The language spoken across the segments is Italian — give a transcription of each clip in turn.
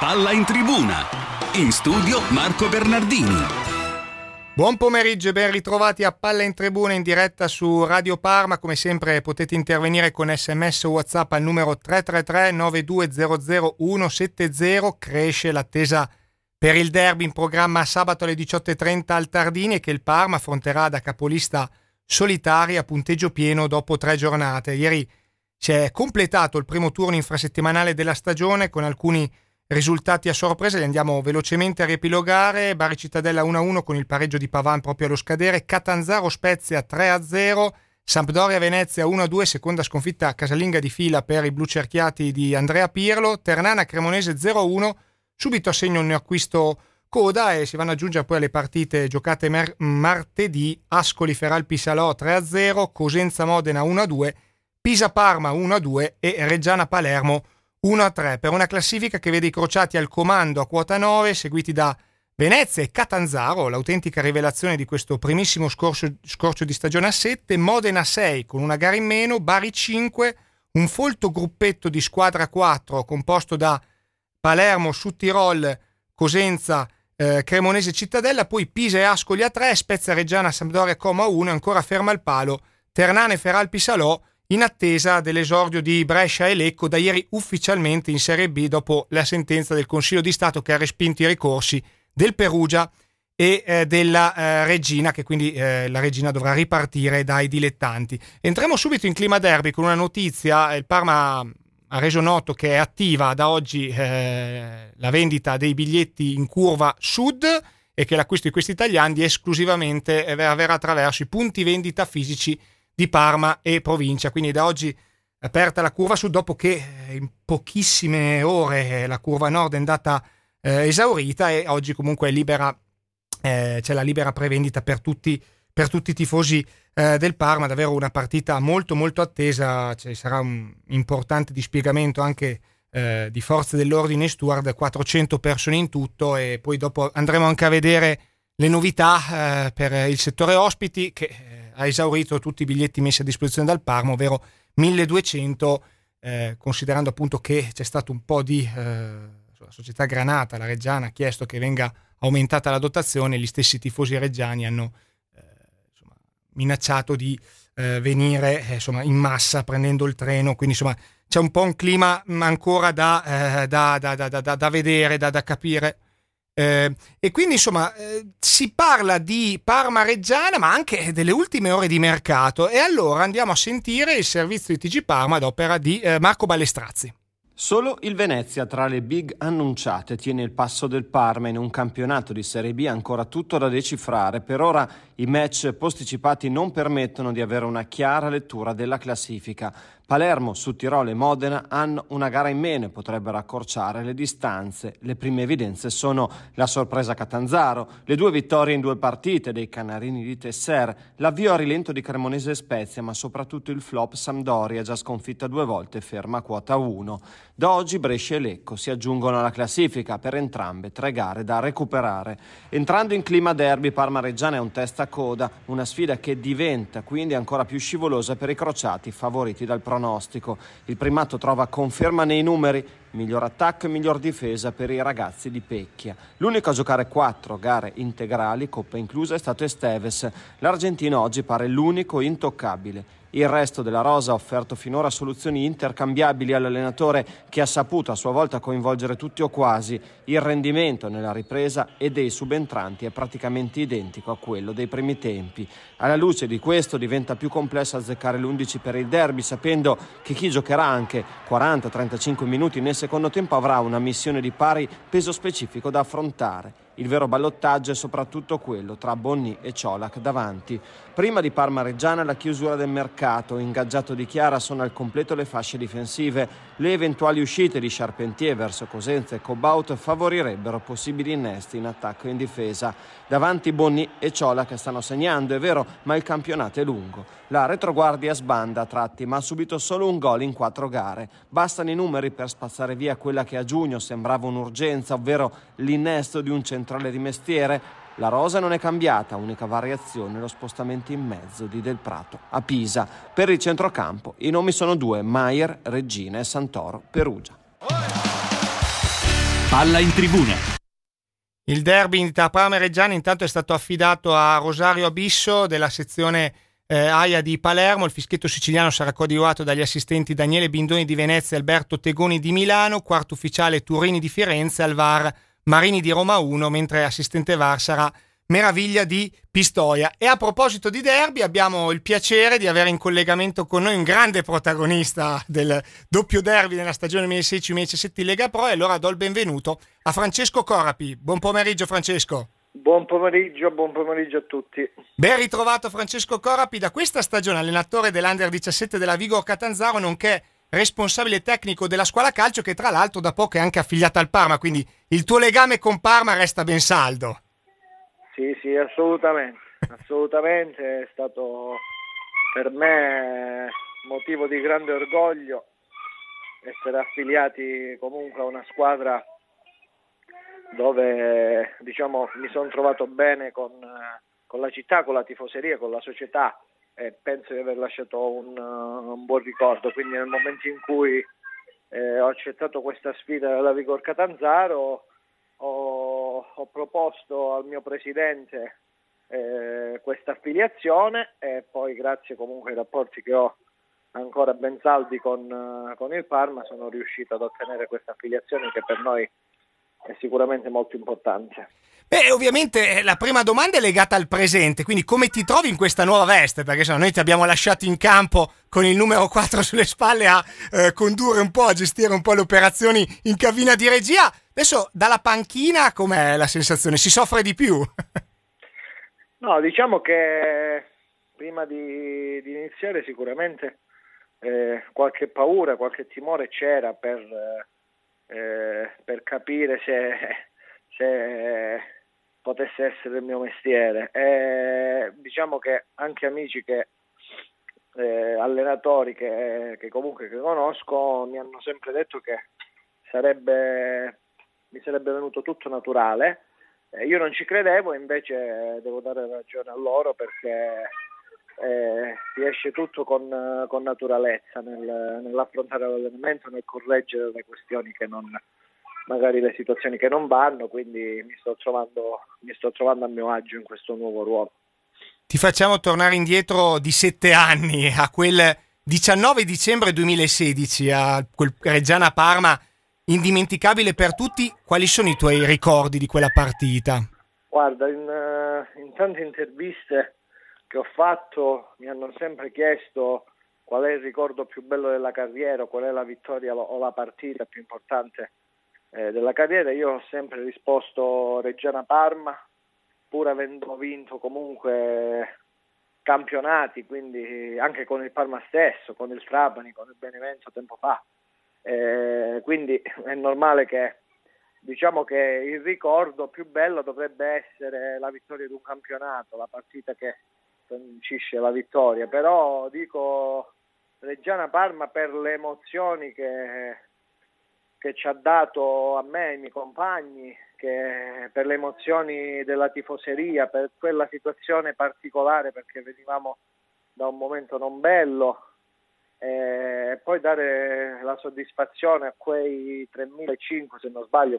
Palla in tribuna. In studio Marco Bernardini. Buon pomeriggio e ben ritrovati a Palla in tribuna in diretta su Radio Parma. Come sempre potete intervenire con SMS o WhatsApp al numero 333 9200 170. Cresce l'attesa per il derby in programma sabato alle 18:30 al Tardini, e che il Parma affronterà da capolista solitaria a punteggio pieno dopo 3 giornate. Ieri si è completato il primo turno infrasettimanale della stagione con alcuni risultati a sorpresa. Li andiamo velocemente a riepilogare. Bari Cittadella 1-1 con il pareggio di Pavan proprio allo scadere. Catanzaro Spezia 3-0. Sampdoria Venezia 1-2, seconda sconfitta casalinga di fila per i blucerchiati di Andrea Pirlo. Ternana Cremonese 0-1, subito a segno un acquisto coda, e si vanno ad aggiungere poi alle partite giocate martedì. Ascoli Feralpi Salò 3-0, Cosenza Modena 1-2, Pisa Parma 1-2 e Reggiana Palermo 1-3, per una classifica che vede i crociati al comando a quota 9, seguiti da Venezia e Catanzaro, l'autentica rivelazione di questo primissimo scorcio di stagione a 7, Modena 6 con una gara in meno, Bari 5, un folto gruppetto di squadra 4 composto da Palermo, Südtirol, Cosenza, Cremonese Cittadella, poi Pisa e Ascoli a 3, Spezia Reggiana Sampdoria Como a 1, e ancora ferma al palo Ternana e Feralpi Salò, in attesa dell'esordio di Brescia e Lecco, da ieri ufficialmente in Serie B dopo la sentenza del Consiglio di Stato che ha respinto i ricorsi del Perugia e della Reggina, che quindi la Reggina dovrà ripartire dai dilettanti. Entriamo subito in clima derby con una notizia. Il Parma ha reso noto che è attiva da oggi la vendita dei biglietti in curva sud, e che l'acquisto di questi tagliandi esclusivamente avverrà attraverso i punti vendita fisici di Parma e provincia. Quindi da oggi è aperta la curva sud, dopo che in pochissime ore la curva nord è andata esaurita, e oggi comunque è libera, c'è la libera prevendita per tutti i tifosi del Parma. Davvero una partita molto molto attesa. Ci sarà un importante dispiegamento anche di forze dell'ordine e steward, 400 persone in tutto, e poi dopo andremo anche a vedere le novità per il settore ospiti, che ha esaurito tutti i biglietti messi a disposizione dal Parma, ovvero 1200, considerando appunto che c'è stato un po' di la società Granata, la Reggiana, ha chiesto che venga aumentata la dotazione. Gli stessi tifosi reggiani hanno minacciato di venire in massa prendendo il treno, quindi c'è un po' un clima ancora da vedere, da capire. E quindi si parla di Parma-Reggiana, ma anche delle ultime ore di mercato, e allora andiamo a sentire il servizio di TG Parma ad opera di Marco Ballestrazzi. Solo il Venezia tra le big annunciate tiene il passo del Parma in un campionato di Serie B ancora tutto da decifrare. Per ora i match posticipati non permettono di avere una chiara lettura della classifica. Palermo, Südtirol e Modena hanno una gara in meno e potrebbero accorciare le distanze. Le prime evidenze sono la sorpresa Catanzaro, le 2 vittorie in 2 partite dei Canarini di Tesser, l'avvio a rilento di Cremonese e Spezia, ma soprattutto il flop Sampdoria, già sconfitta 2 volte, ferma a quota 1. Da oggi Brescia e Lecco si aggiungono alla classifica, per entrambe 3 gare da recuperare. Entrando in clima derby, Parma-Reggiana è un testa a coda, una sfida che diventa quindi ancora più scivolosa per i crociati favoriti dal pronostico. Il primato trova conferma nei numeri, miglior attacco e miglior difesa per i ragazzi di Pecchia. L'unico a giocare 4 gare integrali, coppa inclusa, è stato Esteves. L'argentino oggi pare l'unico intoccabile. Il resto della rosa ha offerto finora soluzioni intercambiabili all'allenatore, che ha saputo a sua volta coinvolgere tutti o quasi. Il rendimento nella ripresa e dei subentranti è praticamente identico a quello dei primi tempi. Alla luce di questo diventa più complesso azzeccare l'11 per il derby, sapendo che chi giocherà anche 40-35 minuti nel secondo tempo avrà una missione di pari peso specifico da affrontare. Il vero ballottaggio è soprattutto quello tra Bonni e Ciolac davanti. Prima di Parma-Reggiana la chiusura del mercato. Ingaggiato di Chiara sono al completo le fasce difensive. Le eventuali uscite di Charpentier verso Cosenza e Cobaut favorirebbero possibili innesti in attacco e in difesa. Davanti Bonni e Ciolac stanno segnando, è vero, ma il campionato è lungo. La retroguardia sbanda a tratti, ma ha subito solo un gol in 4 gare. Bastano i numeri per spazzare via quella che a giugno sembrava un'urgenza, ovvero l'innesto di un centrale di mestiere. La rosa non è cambiata, unica variazione lo spostamento in mezzo di Del Prato a Pisa. Per il centrocampo i nomi sono 2, Maier, Reggina e Santoro, Perugia. Palla in tribuna. Il derby tra Parma e Reggiana intanto è stato affidato a Rosario Abisso della sezione AIA di Palermo. Il fischietto siciliano sarà coadiuvato dagli assistenti Daniele Bindoni di Venezia e Alberto Tegoni di Milano, quarto ufficiale Turini di Firenze, al VAR Marini di Roma 1, mentre assistente VAR sarà Meraviglia di Pistoia. E a proposito di derby, abbiamo il piacere di avere in collegamento con noi un grande protagonista del doppio derby nella stagione 2016-2017 Lega Pro, e allora do il benvenuto a Francesco Corapi. Buon pomeriggio Francesco. Buon pomeriggio a tutti. Ben ritrovato Francesco Corapi, da questa stagione allenatore dell'Under 17 della Vigor Catanzaro, nonché responsabile tecnico della squadra calcio, che tra l'altro da poco è anche affiliata al Parma, quindi il tuo legame con Parma resta ben saldo. Sì, assolutamente, è stato per me motivo di grande orgoglio essere affiliati comunque a una squadra dove mi sono trovato bene con la città, con la tifoseria, con la società, e penso di aver lasciato un buon ricordo. Quindi nel momento in cui ho accettato questa sfida della Vigor Catanzaro, ho proposto al mio presidente questa affiliazione, e poi grazie comunque ai rapporti che ho ancora ben saldi con il Parma sono riuscito ad ottenere questa affiliazione, che per noi è sicuramente molto importante. Beh, ovviamente la prima domanda è legata al presente, quindi come ti trovi in questa nuova veste? Perché noi ti abbiamo lasciato in campo con il numero 4 sulle spalle a condurre un po', a gestire un po' le operazioni in cabina di regia. Adesso dalla panchina com'è la sensazione? Si soffre di più? No, diciamo che prima di iniziare sicuramente qualche paura, qualche timore c'era per capire se potesse essere il mio mestiere. Diciamo che anche amici allenatori che comunque conosco mi hanno sempre detto che mi sarebbe venuto tutto naturale. Io non ci credevo, invece devo dare ragione a loro, perché si esce tutto con naturalezza nell'affrontare l'allenamento, nel correggere le questioni magari le situazioni che non vanno, quindi mi sto trovando a mio agio in questo nuovo ruolo. Ti facciamo tornare indietro di 7 anni, a quel 19 dicembre 2016, a quel Reggiana-Parma indimenticabile per tutti. Quali sono i tuoi ricordi di quella partita? Guarda, in tante interviste che ho fatto mi hanno sempre chiesto qual è il ricordo più bello della carriera, qual è la vittoria o la partita più importante della carriera. Io ho sempre risposto Reggiana-Parma, pur avendo vinto comunque campionati, quindi anche con il Parma stesso, con il Trapani, con il Benevento tempo fa. Quindi è normale che diciamo che il ricordo più bello dovrebbe essere la vittoria di un campionato, la partita che sancisce la vittoria, però dico Reggiana-Parma per le emozioni che ci ha dato a me e ai miei compagni, che per le emozioni della tifoseria, per quella situazione particolare, perché venivamo da un momento non bello, e poi dare la soddisfazione a quei 3.500, se non sbaglio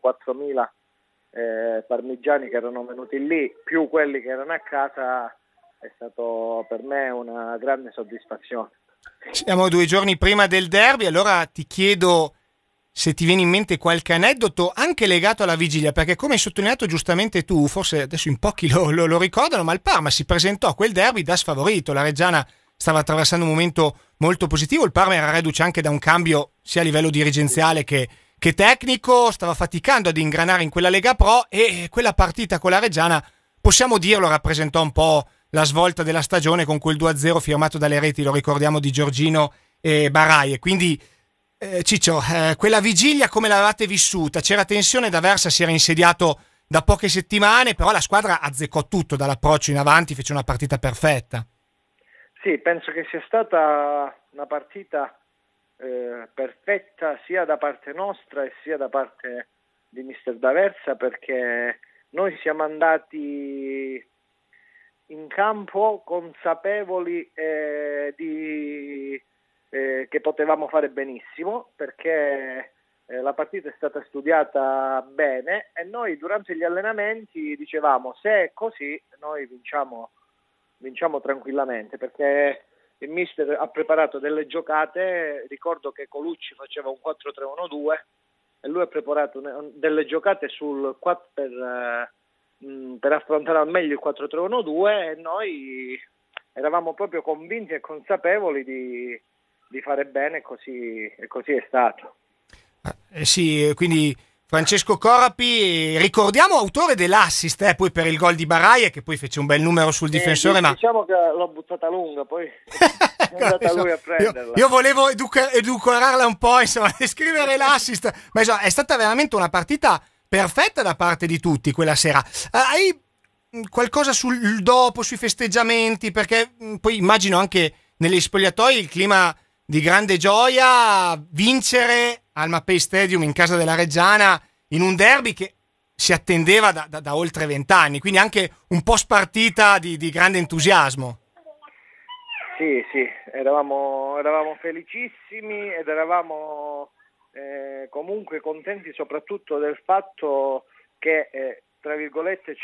4.000 parmigiani che erano venuti lì, più quelli che erano a casa, è stato per me una grande soddisfazione. Siamo 2 giorni prima del derby, allora ti chiedo se ti viene in mente qualche aneddoto anche legato alla vigilia, perché come hai sottolineato giustamente tu, forse adesso in pochi lo ricordano, ma il Parma si presentò a quel derby da sfavorito. La Reggiana stava attraversando un momento molto positivo, il Parma era reduce anche da un cambio sia a livello dirigenziale che tecnico, stava faticando ad ingranare in quella Lega Pro, e quella partita con la Reggiana, possiamo dirlo, rappresentò un po' la svolta della stagione con quel 2-0 firmato dalle reti, lo ricordiamo, di Giorgino e Barai. E quindi Ciccio, quella vigilia come l'avevate vissuta? C'era tensione, D'Aversa si era insediato da poche settimane, però la squadra azzeccò tutto dall'approccio in avanti, fece una partita perfetta. Sì, penso che sia stata una partita perfetta sia da parte nostra e sia da parte di mister D'Aversa, perché noi siamo andati in campo consapevoli che potevamo fare benissimo, perché la partita è stata studiata bene e noi durante gli allenamenti dicevamo se è così noi vinciamo tranquillamente, perché il mister ha preparato delle giocate. Ricordo che Colucci faceva un 4-3-1-2 e lui ha preparato delle giocate per affrontare al meglio il 4-3-1-2 e noi eravamo proprio convinti e consapevoli di fare bene, e così è stato. Sì, quindi Francesco Corapi, ricordiamo autore dell'assist poi per il gol di Baraie, che poi fece un bel numero sul difensore, ma diciamo che l'ho buttata lunga, poi è andata lui a prenderla. Io volevo edulcorarla un po', insomma, descrivere l'assist, ma insomma, è stata veramente una partita perfetta da parte di tutti quella sera. Hai qualcosa sul dopo, sui festeggiamenti? Perché poi immagino anche negli spogliatoi il clima di grande gioia, vincere al Mapei Stadium in casa della Reggiana in un derby che si attendeva da oltre 20 anni, quindi anche un post partita di grande entusiasmo. Sì, eravamo felicissimi ed eravamo comunque contenti soprattutto del fatto che tra virgolette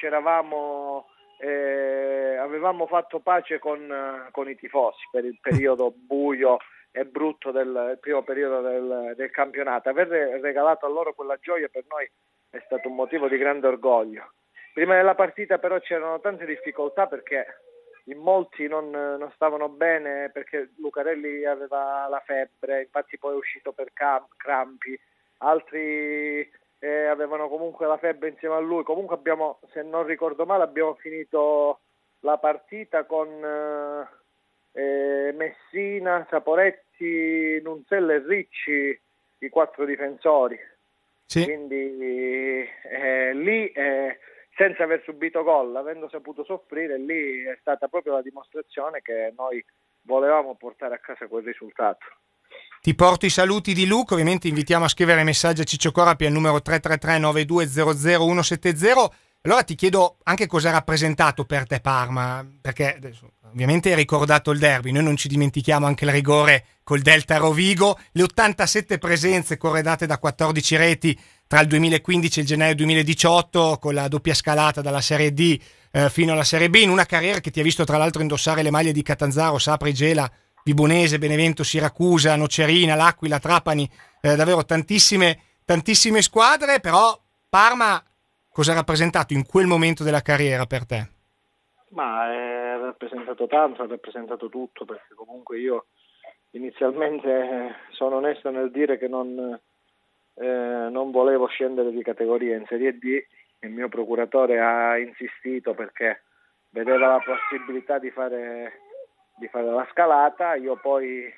avevamo fatto pace con i tifosi per il periodo buio e brutto del primo periodo del campionato. Aver regalato a loro quella gioia per noi è stato un motivo di grande orgoglio. Prima della partita però c'erano tante difficoltà perché in molti non stavano bene, perché Lucarelli aveva la febbre, infatti poi è uscito per crampi, altri avevano comunque la febbre insieme a lui. Comunque abbiamo, se non ricordo male, abbiamo finito la partita con Messina, Saporetti, Nunzella e Ricci, i 4 difensori. Sì. Quindi lì senza aver subito gol, avendo saputo soffrire, lì è stata proprio la dimostrazione che noi volevamo portare a casa quel risultato. Ti porto i saluti di Luca, ovviamente invitiamo a scrivere messaggi a Ciccio Corapi al numero 333-9200-170. Allora ti chiedo anche cosa ha rappresentato per te Parma, perché adesso, ovviamente hai ricordato il derby, noi non ci dimentichiamo anche il rigore col Delta Rovigo, le 87 presenze corredate da 14 reti tra il 2015 e il gennaio 2018, con la doppia scalata dalla Serie D fino alla Serie B, in una carriera che ti ha visto tra l'altro indossare le maglie di Catanzaro, Sapri, Gela, Vibonese, Benevento, Siracusa, Nocerina, L'Aquila, Trapani, davvero tantissime squadre. Però Parma cosa ha rappresentato in quel momento della carriera per te? Ma ha rappresentato tanto, ha rappresentato tutto, perché comunque io inizialmente sono onesto nel dire che non volevo scendere di categoria in Serie D. Il mio procuratore ha insistito perché vedeva la possibilità di fare la scalata. Io poi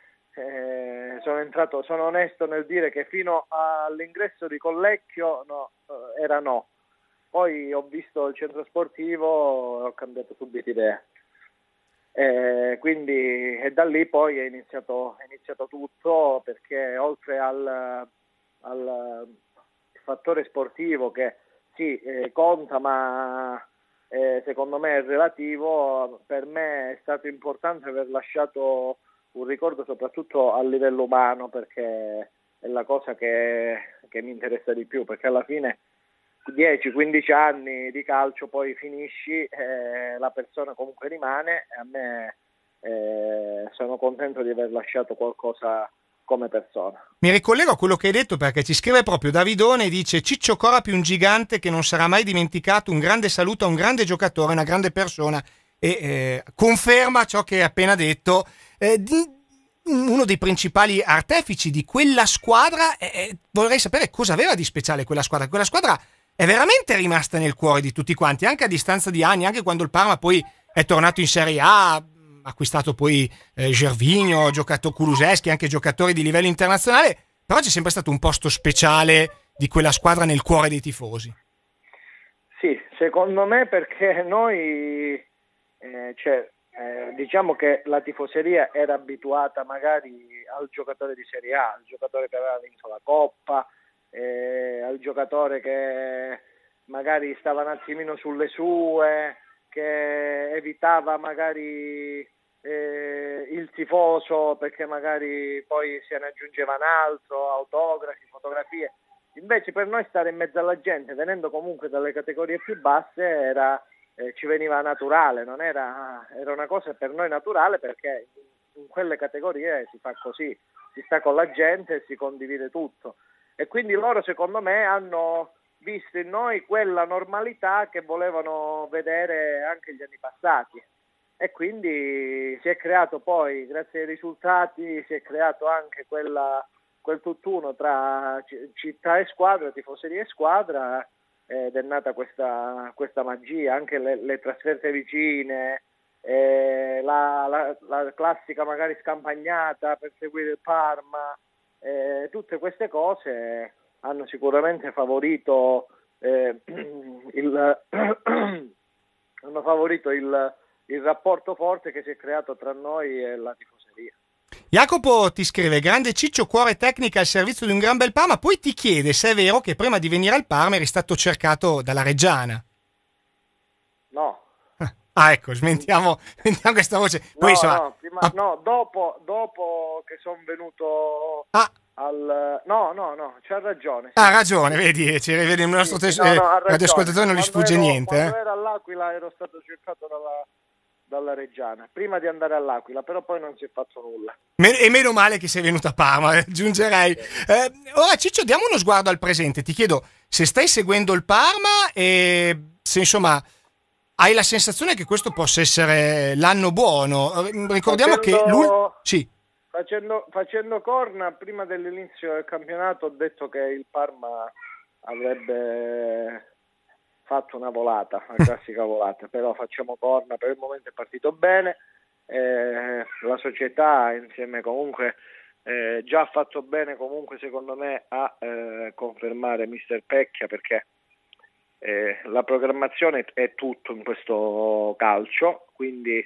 sono onesto nel dire che fino all'ingresso di Collecchio era no. Poi ho visto il centro sportivo e ho cambiato subito idea. Quindi da lì poi è iniziato tutto, perché oltre al fattore sportivo che sì conta, ma secondo me è relativo, per me è stato importante aver lasciato un ricordo soprattutto a livello umano, perché è la cosa che mi interessa di più, perché alla fine 10-15 anni di calcio poi finisci, la persona comunque rimane, e a me sono contento di aver lasciato qualcosa come persona. Mi ricollego a quello che hai detto, perché ci scrive proprio Davidone, dice: Ciccio Corapi, un gigante che non sarà mai dimenticato, un grande saluto a un grande giocatore, una grande persona, e conferma ciò che hai appena detto. Uno dei principali artefici di quella squadra, vorrei sapere cosa aveva di speciale quella squadra. Quella squadra è veramente rimasta nel cuore di tutti quanti, anche a distanza di anni, anche quando il Parma poi è tornato in Serie A, acquistato poi Gervinho, Kulusevski, anche giocatori di livello internazionale, però c'è sempre stato un posto speciale di quella squadra nel cuore dei tifosi. Sì, secondo me perché noi diciamo che la tifoseria era abituata magari al giocatore di Serie A, al giocatore che aveva vinto la Coppa, al giocatore che magari stava un attimino sulle sue, che evitava magari il tifoso, perché magari poi se ne aggiungeva un altro, autografi, fotografie. Invece per noi stare in mezzo alla gente, venendo comunque dalle categorie più basse, ci veniva naturale, non era una cosa per noi naturale, perché in quelle categorie si fa così, si sta con la gente e si condivide tutto. E quindi loro, secondo me, hanno visto in noi quella normalità che volevano vedere anche gli anni passati. E quindi si è creato poi, grazie ai risultati, si è creato anche quel tutt'uno tra città e squadra, tifoseria e squadra, ed è nata questa magia, anche le trasferte vicine, la classica magari scampagnata per seguire il Parma, tutte queste cose hanno sicuramente favorito il rapporto forte che si è creato tra noi e la tifoseria. Jacopo ti scrive: grande Ciccio, cuore tecnica al servizio di un gran bel Parma. Poi ti chiede se è vero che prima di venire al Parma eri stato cercato dalla Reggiana. No. Ecco, smentiamo questa voce. Poi, dopo che sono venuto no, c'ha ragione. Sì. Ha ragione, vedi, ci rivede il nostro radioascoltatore, non gli sfugge niente. Quando ero all'Aquila ero stato cercato dalla Reggiana, prima di andare all'Aquila, però poi non si è fatto nulla. E meno male che sei venuto a Parma, aggiungerei. Ora Ciccio, diamo uno sguardo al presente. Ti chiedo se stai seguendo il Parma e se insomma hai la sensazione che questo possa essere l'anno buono. Ricordiamo Facendo corna, prima dell'inizio del campionato ho detto che il Parma avrebbe fatto una volata, una classica volata, però facciamo corna, per il momento è partito bene, la società insieme comunque già ha fatto bene comunque secondo me a confermare Mister Pecchia, perché la programmazione è tutto in questo calcio, quindi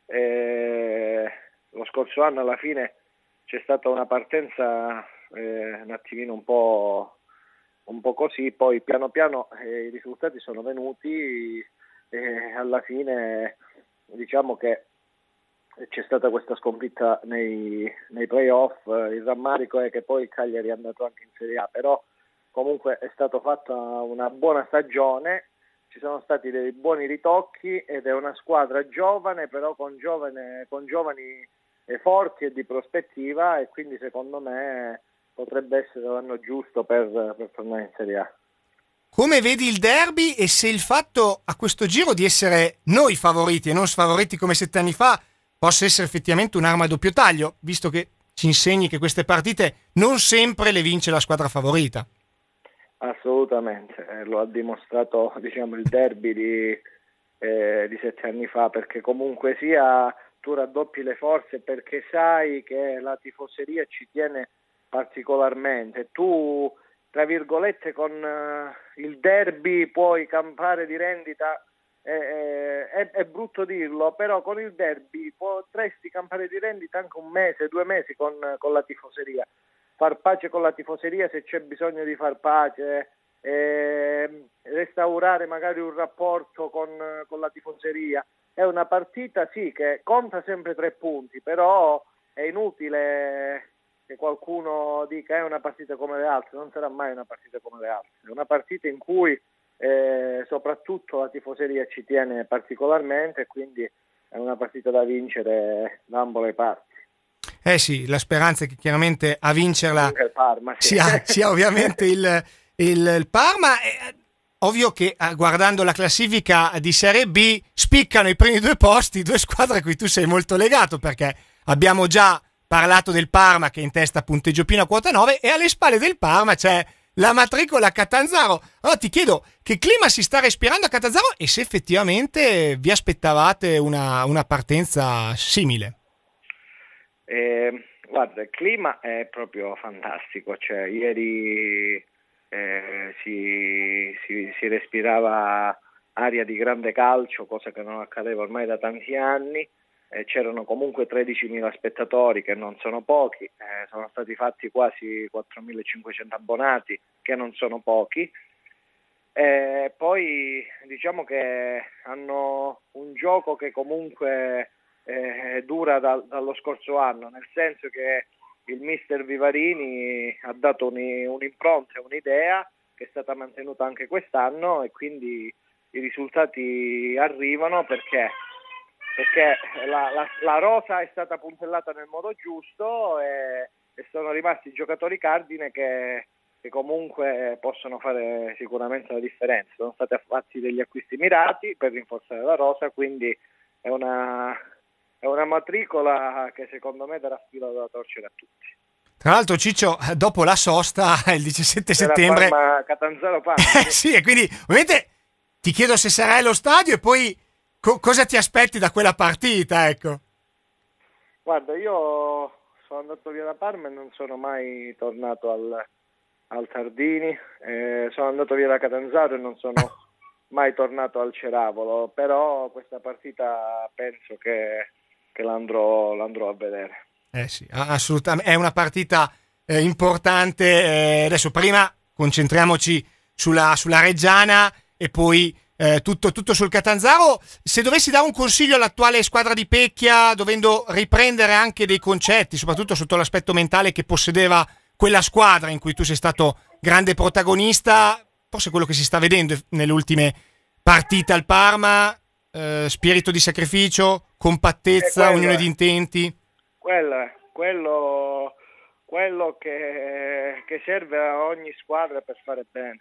lo scorso anno alla fine c'è stata una partenza un attimino un po' così, poi piano piano i risultati sono venuti e alla fine diciamo che c'è stata questa sconfitta nei playoff. Il rammarico è che poi il Cagliari è andato anche in Serie A, però comunque è stata fatta una buona stagione, ci sono stati dei buoni ritocchi ed è una squadra giovane, però con giovani forti e di prospettiva, e quindi secondo me potrebbe essere l'anno giusto per tornare in Serie A. Come vedi il derby, e se il fatto a questo giro di essere noi favoriti e non sfavoriti come 7 anni fa possa essere effettivamente un'arma a doppio taglio, visto che ci insegni che queste partite non sempre le vince la squadra favorita? Assolutamente, lo ha dimostrato il derby di 7 anni fa, perché comunque sia tu raddoppi le forze, perché sai che la tifoseria ci tiene particolarmente. Tu, tra virgolette, con il derby puoi campare di rendita, è brutto dirlo, però con il derby potresti campare di rendita anche 1 mese, 2 mesi con la tifoseria. Far pace con la tifoseria se c'è bisogno di far pace, restaurare magari un rapporto con la tifoseria. È una partita sì che conta sempre 3 punti, però è inutile che qualcuno dica è una partita come le altre. Non sarà mai una partita come le altre, è una partita in cui soprattutto la tifoseria ci tiene particolarmente, e quindi è una partita da vincere da ambo le parti. Sì, la speranza è che chiaramente a vincerla il Parma, sì. sia ovviamente il Parma. Ovvio che guardando la classifica di Serie B spiccano i primi 2 posti 2 squadre a cui tu sei molto legato, perché abbiamo già parlato del Parma che è in testa a punteggio pieno a quota 9 e alle spalle del Parma c'è la matricola Catanzaro. Allora ti chiedo che clima si sta respirando a Catanzaro e se effettivamente vi aspettavate una partenza simile. Guarda, il clima è proprio fantastico, cioè ieri si respirava aria di grande calcio, cosa che non accadeva ormai da tanti anni. C'erano comunque 13.000 spettatori, che non sono pochi, sono stati fatti quasi 4.500 abbonati, che non sono pochi. Poi diciamo che hanno un gioco che comunque dura dallo scorso anno, nel senso che il mister Vivarini ha dato un'impronta, un'idea che è stata mantenuta anche quest'anno, e quindi i risultati arrivano perché la rosa è stata puntellata nel modo giusto e sono rimasti giocatori cardine che comunque possono fare sicuramente la differenza. Sono stati fatti degli acquisti mirati per rinforzare la rosa, quindi è una matricola che secondo me darà filo da torcere a tutti. Tra l'altro, Ciccio, dopo la sosta il 17 settembre Catanzaro Parma. sì, e quindi ovviamente ti chiedo se sarai allo stadio e poi cosa ti aspetti da quella partita, ecco. Guarda, io sono andato via da Parma e non sono mai tornato al Tardini, sono andato via da Catanzaro e non sono mai tornato al Ceravolo, però questa partita penso che l'andrò a vedere. Sì, assolutamente, è una partita importante. Adesso prima concentriamoci sulla Reggiana e poi tutto sul Catanzaro. Se dovessi dare un consiglio all'attuale squadra di Pecchia, dovendo riprendere anche dei concetti, soprattutto sotto l'aspetto mentale che possedeva quella squadra in cui tu sei stato grande protagonista, forse quello che si sta vedendo nelle ultime partite al Parma, spirito di sacrificio, compattezza, unione di intenti. Quello che serve a ogni squadra per fare bene.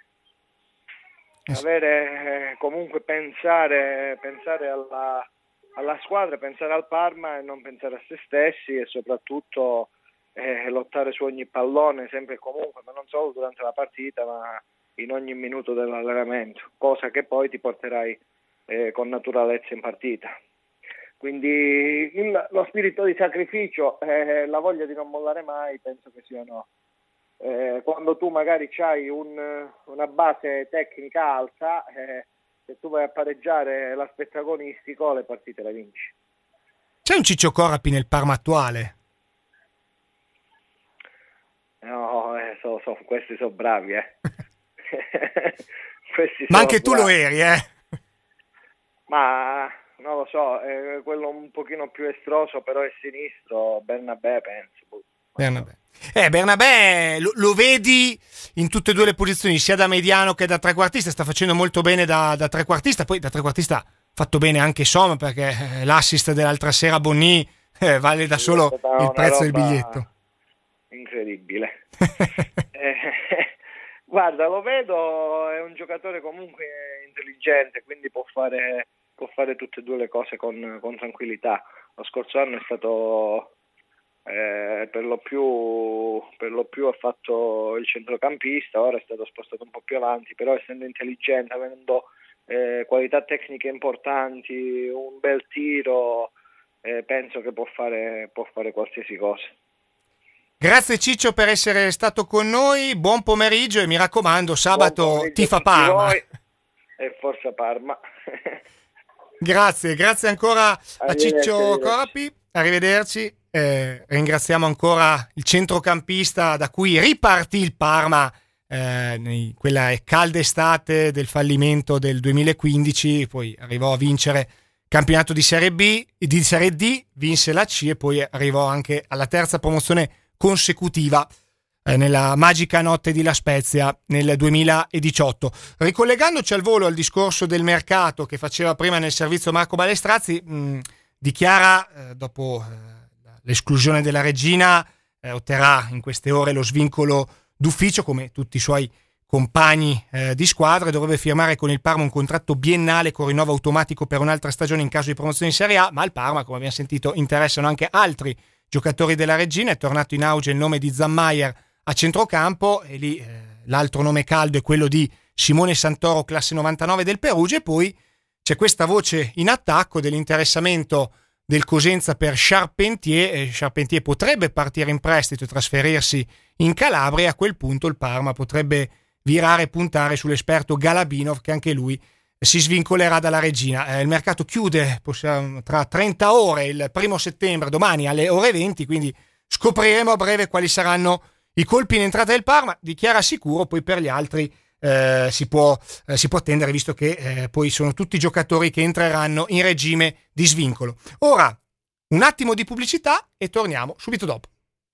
Avere comunque pensare alla squadra, pensare al Parma e non pensare a se stessi, e soprattutto lottare su ogni pallone sempre e comunque, ma non solo durante la partita, ma in ogni minuto dell'allenamento, cosa che poi ti porterai con naturalezza in partita. Quindi lo spirito di sacrificio, la voglia di non mollare mai, penso che siano quando tu magari c'hai una base tecnica alta, se tu vai a pareggiare l'aspetto agonistico, le partite le vinci. C'è un Ciccio Corapi nel Parma attuale? No, questi sono bravi, Ma anche tu lo eri, Ma non lo so, quello un pochino più estroso però è sinistro, Bernabé penso. Bernabé lo vedi in tutte e due le posizioni, sia da mediano che da trequartista. Sta facendo molto bene da trequartista, poi da trequartista fatto bene anche Somma, perché l'assist dell'altra sera a Bonny vale da solo il prezzo del biglietto. Incredibile. Guarda, lo vedo, è un giocatore comunque intelligente, quindi può fare tutte e due le cose con tranquillità. Lo scorso anno è stato per lo più ha fatto il centrocampista, ora è stato spostato un po' più avanti, però essendo intelligente, avendo qualità tecniche importanti, un bel tiro, penso che può fare qualsiasi cosa. Grazie Ciccio per essere stato con noi, buon pomeriggio e mi raccomando, sabato tifa Parma. E forza Parma. Grazie ancora a Ciccio Corapi, arrivederci. Ringraziamo ancora il centrocampista da cui ripartì il Parma quella calda estate del fallimento del 2015, poi arrivò a vincere campionato di Serie B, di Serie D, vinse la C e poi arrivò anche alla terza promozione consecutiva nella magica notte di La Spezia nel 2018. Ricollegandoci al volo al discorso del mercato che faceva prima nel servizio Marco Balestrazzi, dichiara dopo l'esclusione della Reggina otterrà in queste ore lo svincolo d'ufficio come tutti i suoi compagni di squadra, e dovrebbe firmare con il Parma un contratto biennale con rinnovo automatico per un'altra stagione in caso di promozione in Serie A, ma al Parma, come abbiamo sentito, interessano anche altri giocatori della Reggina. È tornato in auge il nome di Zammaier a centrocampo e lì l'altro nome caldo è quello di Simone Santoro, classe 99 del Perugia, e poi c'è questa voce in attacco dell'interessamento del Cosenza per Charpentier. Charpentier potrebbe partire in prestito e trasferirsi in Calabria, e a quel punto il Parma potrebbe virare e puntare sull'esperto Galabinov, che anche lui si svincolerà dalla Reggina. Il mercato chiude tra 30 ore, il 1 settembre, domani alle ore 20, quindi scopriremo a breve quali saranno i colpi in entrata del Parma. Dichiara sicuro, poi per gli altri si può attendere, visto che poi sono tutti giocatori che entreranno in regime di svincolo. Ora Un attimo di pubblicità e torniamo subito dopo.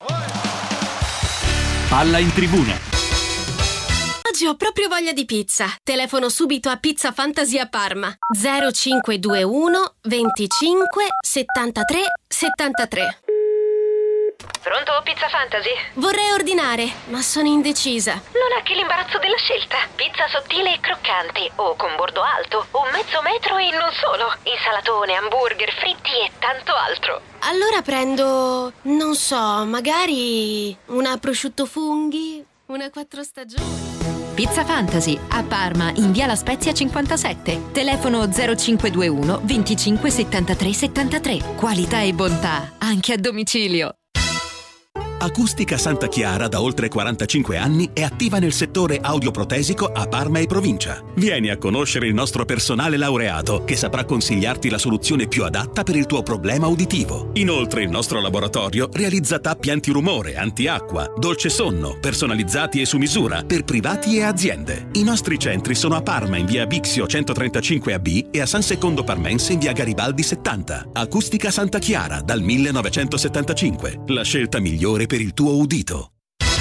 Palla in tribuna. Oggi ho proprio voglia di pizza. Telefono subito a Pizza Fantasy a Parma. 0521 25 73 73. Pronto, Pizza Fantasy? Vorrei ordinare, ma sono indecisa. Non ha che l'imbarazzo della scelta. Pizza sottile e croccante, o con bordo alto, o mezzo metro e non solo. Insalatone, hamburger, fritti e tanto altro. Allora prendo, non so, magari una prosciutto funghi, una 4 stagioni. Pizza Fantasy a Parma in via La Spezia 57. Telefono 0521 25 73 73. Qualità e bontà anche a domicilio. Acustica Santa Chiara da oltre 45 anni è attiva nel settore audioprotesico a Parma e provincia. Vieni a conoscere il nostro personale laureato che saprà consigliarti la soluzione più adatta per il tuo problema uditivo. Inoltre il nostro laboratorio realizza tappi antirumore, antiacqua, dolce sonno, personalizzati e su misura per privati e aziende. I nostri centri sono a Parma in via Bixio 135AB e a San Secondo Parmense in via Garibaldi 70. Acustica Santa Chiara dal 1975. La scelta migliore per il tuo udito.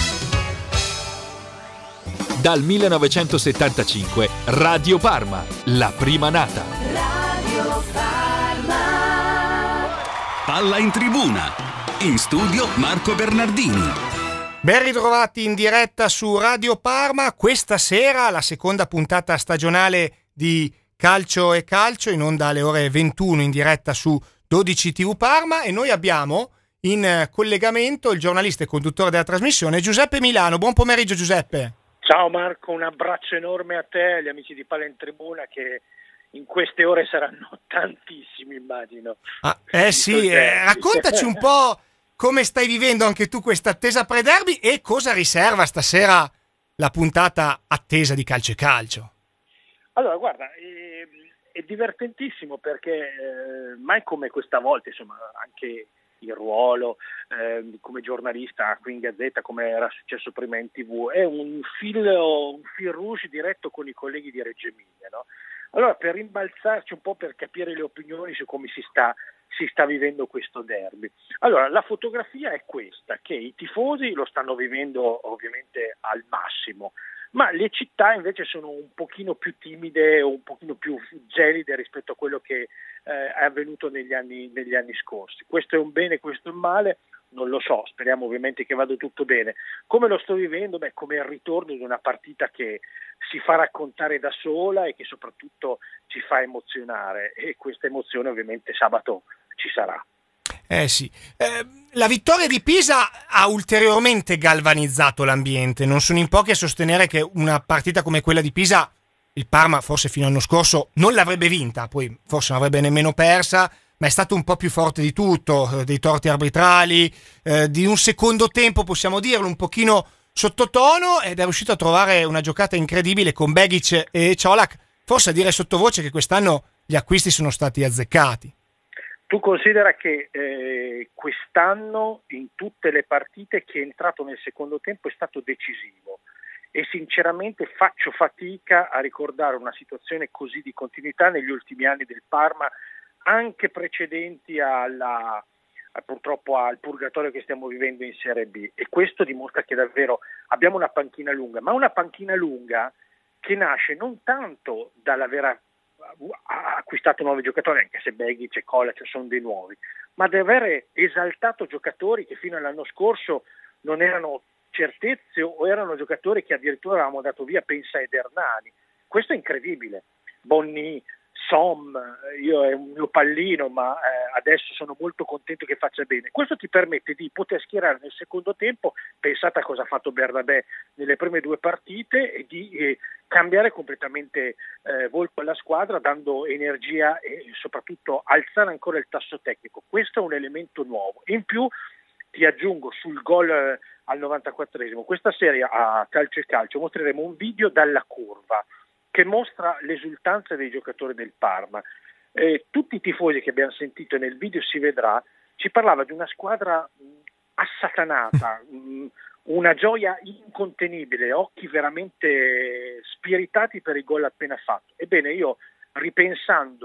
Dal 1975 Radio Parma, la prima nata. Radio Parma. Palla in tribuna. In studio Marco Bernardini. Ben ritrovati in diretta su Radio Parma. Questa sera la seconda puntata stagionale di Calcio e Calcio, in onda alle ore 21 in diretta su 12 TV Parma, e noi abbiamo in collegamento il giornalista e conduttore della trasmissione Giuseppe Milano. Buon pomeriggio Giuseppe. Ciao Marco, un abbraccio enorme a te e agli amici di Palla in Tribuna, che in queste ore saranno tantissimi, immagino. Raccontaci un po' come stai vivendo anche tu questa attesa pre-derby e cosa riserva stasera la puntata attesa di Calcio e Calcio. Allora, guarda, è divertentissimo perché mai come questa volta, insomma, anche il ruolo come giornalista qui in Gazzetta, come era successo prima in TV, è un fil rouge diretto con i colleghi di Reggio Emilia, no? Allora, per rimbalzarci un po', per capire le opinioni su come si sta vivendo questo derby. Allora, la fotografia è questa, che i tifosi lo stanno vivendo ovviamente al massimo, ma le città invece sono un pochino più timide o un pochino più gelide rispetto a quello che è avvenuto negli anni scorsi. Questo è un bene, questo è un male, non lo so, speriamo ovviamente che vada tutto bene. Come lo sto vivendo? Beh, come il ritorno di una partita che si fa raccontare da sola e che soprattutto ci fa emozionare, e questa emozione ovviamente sabato ci sarà. La vittoria di Pisa ha ulteriormente galvanizzato l'ambiente. Non sono in pochi a sostenere che una partita come quella di Pisa il Parma forse fino all'anno scorso non l'avrebbe vinta, poi forse non avrebbe nemmeno persa, ma è stato un po' più forte di tutto, dei torti arbitrali, di un secondo tempo, possiamo dirlo, un pochino sottotono, ed è riuscito a trovare una giocata incredibile con Begic e Colak, forse a dire sottovoce che quest'anno gli acquisti sono stati azzeccati. Tu considera che quest'anno in tutte le partite chi è entrato nel secondo tempo è stato decisivo, e sinceramente faccio fatica a ricordare una situazione così di continuità negli ultimi anni del Parma, anche precedenti purtroppo al purgatorio che stiamo vivendo in Serie B, e questo dimostra che davvero abbiamo una panchina lunga, ma una panchina lunga che nasce non tanto dall'aver acquistato nuovi giocatori, anche se Begic e Kovac sono dei nuovi, ma di avere esaltato giocatori che fino all'anno scorso non erano certezze o erano giocatori che addirittura avevamo dato via, pensa ai Hernani. Questo è incredibile. Bonni, Som, io è un mio pallino, ma adesso sono molto contento che faccia bene. Questo ti permette di poter schierare nel secondo tempo, pensate a cosa ha fatto Bernabé nelle prime due partite, e di cambiare completamente volto alla squadra, dando energia e soprattutto alzare ancora il tasso tecnico. Questo è un elemento nuovo. In più ti aggiungo sul gol al 94esimo, questa sera a Calcio e Calcio mostreremo un video dalla curva che mostra l'esultanza dei giocatori del Parma. Tutti i tifosi che abbiamo sentito nel video, si vedrà, ci parlava di una squadra assatanata, una gioia incontenibile, occhi veramente spiritati per il gol appena fatto. Ebbene, io ripensando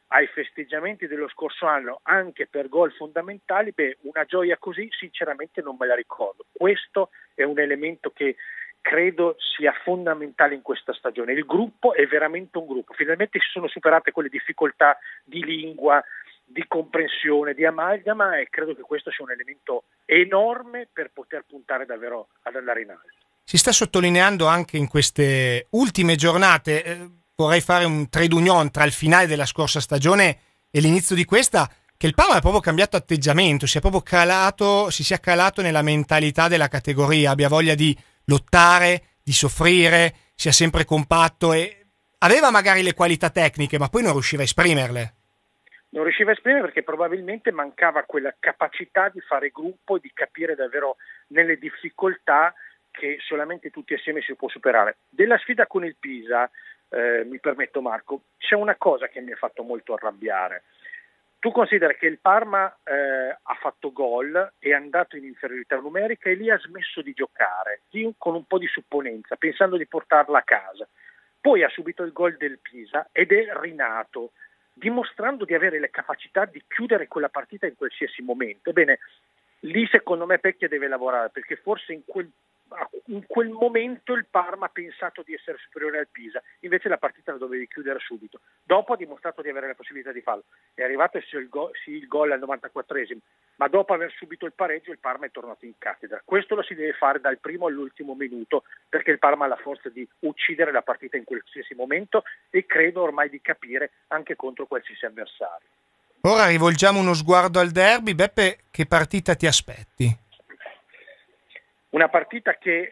ai festeggiamenti dello scorso anno anche per gol fondamentali, una gioia così sinceramente non me la ricordo. Questo è un elemento che credo sia fondamentale in questa stagione. Il gruppo è veramente un gruppo, finalmente si sono superate quelle difficoltà di lingua, di comprensione, di amalgama, e credo che questo sia un elemento enorme per poter puntare davvero ad andare in alto. Si sta sottolineando anche in queste ultime giornate, vorrei fare un trade union tra il finale della scorsa stagione e l'inizio di questa, che il Parma ha proprio cambiato atteggiamento, si sia calato nella mentalità della categoria, abbia voglia di lottare, di soffrire, sia sempre compatto, e aveva magari le qualità tecniche, ma poi non riusciva a esprimerle. Non riusciva a esprimere perché probabilmente mancava quella capacità di fare gruppo e di capire davvero nelle difficoltà che solamente tutti assieme si può superare. Della sfida con il Pisa, mi permetto Marco, c'è una cosa che mi ha fatto molto arrabbiare. Tu considera che il Parma ha fatto gol, è andato in inferiorità numerica e lì ha smesso di giocare, con un po' di supponenza, pensando di portarla a casa. Poi ha subito il gol del Pisa ed è rinato, dimostrando di avere le capacità di chiudere quella partita in qualsiasi momento. Ebbene, lì secondo me Pecchia deve lavorare, perché forse in quel momento il Parma ha pensato di essere superiore al Pisa, invece la partita la dovevi chiudere subito. Dopo ha dimostrato di avere la possibilità di farlo, è arrivato il gol al 94esimo, ma dopo aver subito il pareggio il Parma è tornato in cattedra. Questo lo si deve fare dal primo all'ultimo minuto, perché il Parma ha la forza di uccidere la partita in qualsiasi momento e credo ormai di capire anche contro qualsiasi avversario. Ora rivolgiamo uno sguardo al derby. Beppe, che partita ti aspetti? Una partita che,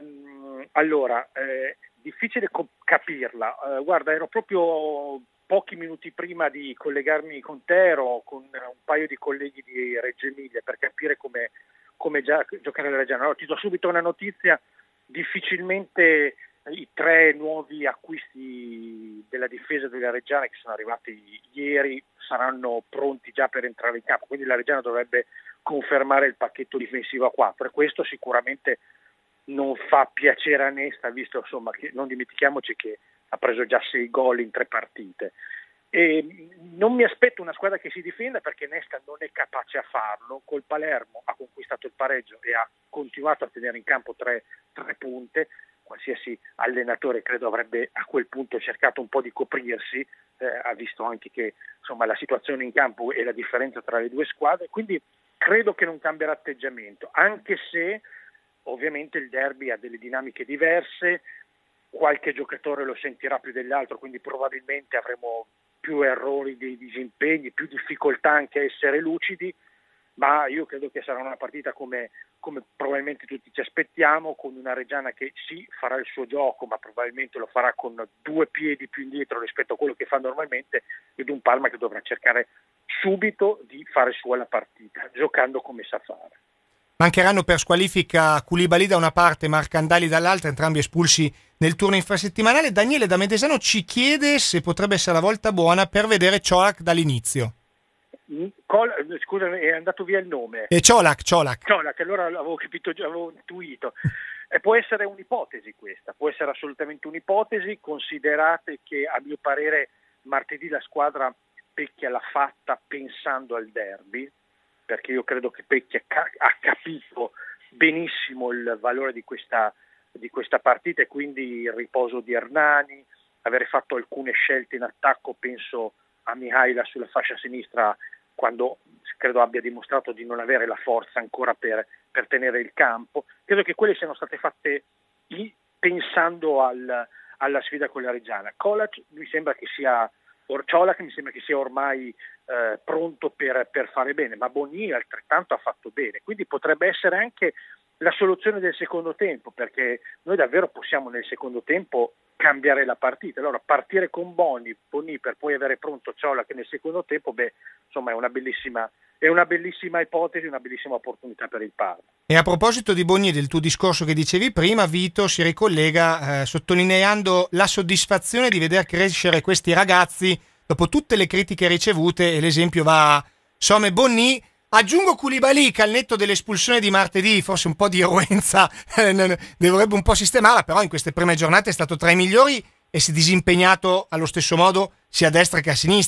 difficile capirla. Guarda, ero proprio pochi minuti prima di collegarmi con te, ero con un paio di colleghi di Reggio Emilia per capire come giocare alla Reggiana. Allora, ti do subito una notizia: difficilmente i 3 nuovi acquisti della difesa della Reggiana che sono arrivati ieri saranno pronti già per entrare in campo, quindi la Reggiana dovrebbe confermare il pacchetto difensivo a 4 e questo sicuramente non fa piacere a Nesta, visto insomma che non dimentichiamoci che ha preso già 6 gol in 3 partite. E non mi aspetto una squadra che si difenda, perché Nesta non è capace a farlo. Col Palermo ha conquistato il pareggio e ha continuato a tenere in campo 3 punte. Qualsiasi allenatore credo avrebbe a quel punto cercato un po' di coprirsi, ha visto anche che insomma la situazione in campo e la differenza tra le due squadre, quindi credo che non cambierà atteggiamento, anche se ovviamente il derby ha delle dinamiche diverse, qualche giocatore lo sentirà più dell'altro, quindi probabilmente avremo più errori dei disimpegni, più difficoltà anche a essere lucidi, ma io credo che sarà una partita come probabilmente tutti ci aspettiamo, con una Reggiana che sì farà il suo gioco, ma probabilmente lo farà con 2 piedi più indietro rispetto a quello che fa normalmente, ed un Parma che dovrà cercare subito di fare sua la partita, giocando come sa fare. Mancheranno per squalifica Koulibaly da una parte, Marcandali dall'altra, entrambi espulsi nel turno infrasettimanale. Daniele da Medesano ci chiede se potrebbe essere la volta buona per vedere Colak dall'inizio. Scusami, è andato via il nome. Colak, allora avevo capito, avevo intuito. Può essere un'ipotesi questa, può essere assolutamente un'ipotesi, considerate che a mio parere martedì la squadra Pecchia l'ha fatta pensando al derby, perché io credo che Pecchia ha capito benissimo il valore di questa partita, e quindi il riposo di Hernani, avere fatto alcune scelte in attacco, penso a Mihaila sulla fascia sinistra, quando credo abbia dimostrato di non avere la forza ancora per tenere il campo. Credo che quelle siano state fatte pensando alla sfida con la Reggiana. Colak mi sembra che sia ormai pronto per fare bene, ma Bonni altrettanto ha fatto bene, quindi potrebbe essere anche la soluzione del secondo tempo, perché noi davvero possiamo nel secondo tempo cambiare la partita. Allora partire con Bonni per poi avere pronto Colak nel secondo tempo, insomma è una bellissima ipotesi, una bellissima opportunità per il Parma. E a proposito di Bonni, del tuo discorso che dicevi prima, Vito si ricollega sottolineando la soddisfazione di vedere crescere questi ragazzi dopo tutte le critiche ricevute, e l'esempio va a Some e Bonni. Aggiungo Koulibaly, che al netto dell'espulsione di martedì forse un po' di eruenza dovrebbe un po' sistemarla, però in queste prime giornate è stato tra i migliori e si è disimpegnato allo stesso modo sia a destra che a sinistra.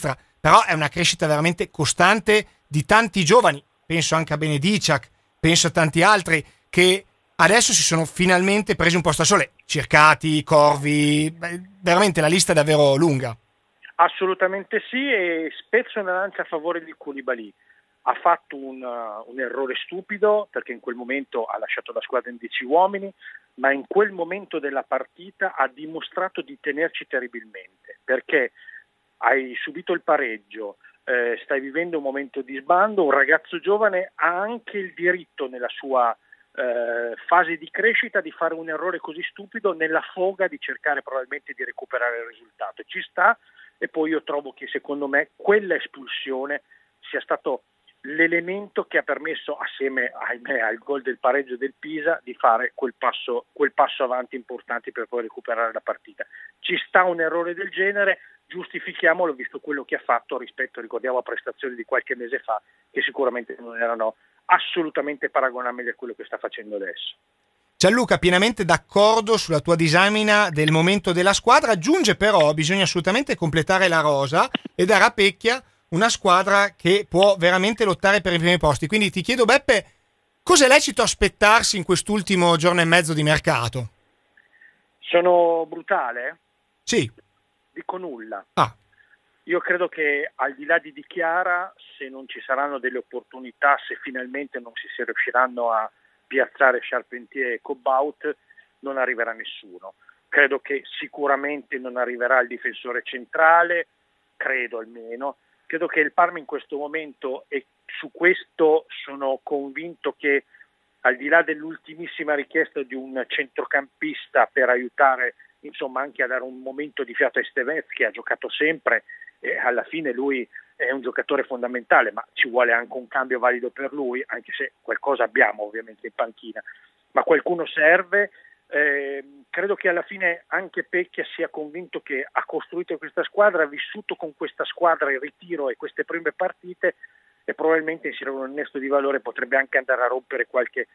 però è una crescita veramente costante di tanti giovani, penso anche a Benediciak, penso a tanti altri che adesso si sono finalmente presi un posto al sole, Circati, Corvi, veramente la lista è davvero lunga. Assolutamente sì, e spezzo una lancia a favore di Koulibaly. Ha fatto un errore stupido perché in quel momento ha lasciato la squadra in 10 uomini, ma in quel momento della partita ha dimostrato di tenerci terribilmente, perché hai subito il pareggio, stai vivendo un momento di sbando, un ragazzo giovane ha anche il diritto nella sua fase di crescita di fare un errore così stupido nella foga di cercare probabilmente di recuperare il risultato. Ci sta, e poi io trovo che secondo me quella espulsione sia stato l'elemento che ha permesso, assieme ahimè al gol del pareggio del Pisa, di fare quel passo avanti importante per poi recuperare la partita. Ci sta un errore del genere, giustifichiamolo visto quello che ha fatto rispetto, ricordiamo, a prestazioni di qualche mese fa che sicuramente non erano assolutamente paragonabili a quello che sta facendo adesso. Gianluca, pienamente d'accordo sulla tua disamina del momento della squadra, aggiunge però bisogna assolutamente completare la rosa e dare a Pecchia una squadra che può veramente lottare per i primi posti. Quindi ti chiedo, Beppe, cosa è lecito aspettarsi in quest'ultimo giorno e mezzo di mercato? Sono brutale? Sì. Dico nulla. Io credo che al di là di Chiara, se non ci saranno delle opportunità, se finalmente non si riusciranno a piazzare Charpentier e Cobbaut, non arriverà nessuno. Credo che sicuramente non arriverà il difensore centrale, credo almeno. Credo che il Parma in questo momento, e su questo sono convinto che al di là dell'ultimissima richiesta di un centrocampista per aiutare, insomma, anche a dare un momento di fiato a Estevez, che ha giocato sempre e alla fine lui è un giocatore fondamentale, ma ci vuole anche un cambio valido per lui, anche se qualcosa abbiamo ovviamente in panchina, ma qualcuno serve. Credo che alla fine anche Pecchia sia convinto che ha costruito questa squadra, ha vissuto con questa squadra il ritiro e queste prime partite, e probabilmente insieme a un innesto di valore potrebbe anche andare a rompere qualche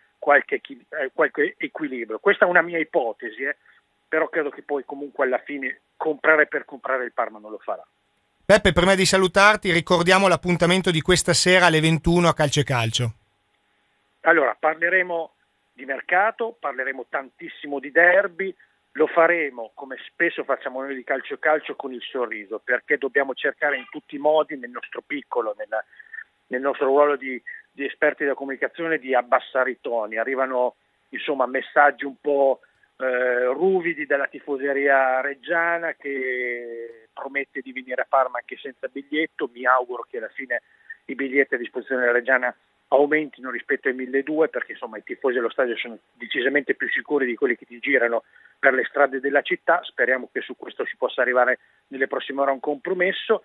equilibrio. Questa è una mia ipotesi, però credo che poi comunque alla fine comprare per comprare il Parma non lo farà. Peppe, prima di salutarti ricordiamo l'appuntamento di questa sera alle 21 a Calcio e Calcio. Allora, parleremo di mercato, parleremo tantissimo di derby, lo faremo come spesso facciamo noi di Calcio e Calcio con il sorriso, perché dobbiamo cercare in tutti i modi, nel nostro piccolo, nel nostro ruolo di esperti della comunicazione, di abbassare i toni. Arrivano insomma messaggi un po' ruvidi dalla tifoseria reggiana che promette di venire a Parma anche senza biglietto. Mi auguro che alla fine i biglietti a disposizione della Reggiana aumentino rispetto ai 1.200, perché insomma i tifosi dello stadio sono decisamente più sicuri di quelli che ti girano per le strade della città. Speriamo che su questo si possa arrivare nelle prossime ore a un compromesso.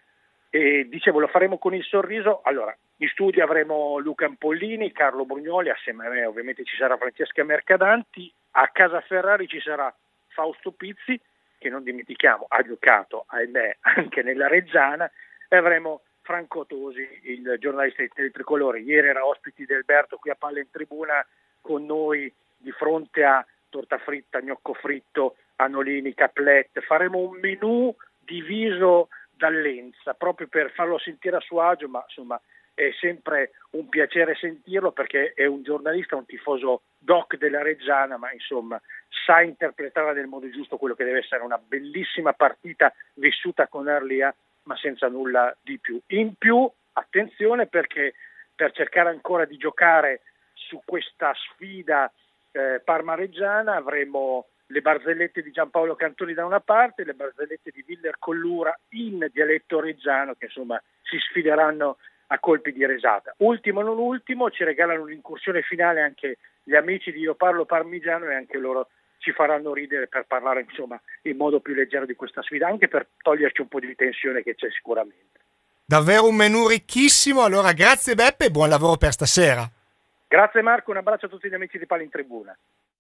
E dicevo, lo faremo con il sorriso. Allora, in studio avremo Luca Ampollini, Carlo Brugnoli, assieme a me ovviamente ci sarà Francesca Mercadanti, a casa Ferrari ci sarà Fausto Pizzi, che non dimentichiamo ha giocato ahimè anche nella Reggiana, e avremo Franco Tosi, il giornalista del Tricolore. Ieri era ospiti di Alberto qui a Palla in Tribuna con noi di fronte a torta fritta, gnocco fritto, annolini, caplette. Faremo un menù diviso dall'Enza proprio per farlo sentire a suo agio, ma insomma è sempre un piacere sentirlo perché è un giornalista, un tifoso doc della Reggiana, ma insomma sa interpretare nel modo giusto quello che deve essere una bellissima partita vissuta con Arlia, ma senza nulla di più. In più, attenzione, perché per cercare ancora di giocare su questa sfida Parma-Reggiana avremo le barzellette di Giampaolo Cantoni da una parte, le barzellette di Viller Collura in dialetto reggiano, che insomma si sfideranno a colpi di risata. Ultimo non ultimo, ci regalano un'incursione finale anche gli amici di Io Parlo Parmigiano, e anche loro ci faranno ridere per parlare insomma in modo più leggero di questa sfida, anche per toglierci un po' di tensione che c'è sicuramente. Davvero un menù ricchissimo. Allora grazie Beppe e buon lavoro per stasera. Grazie Marco, un abbraccio a tutti gli amici di Palla in Tribuna.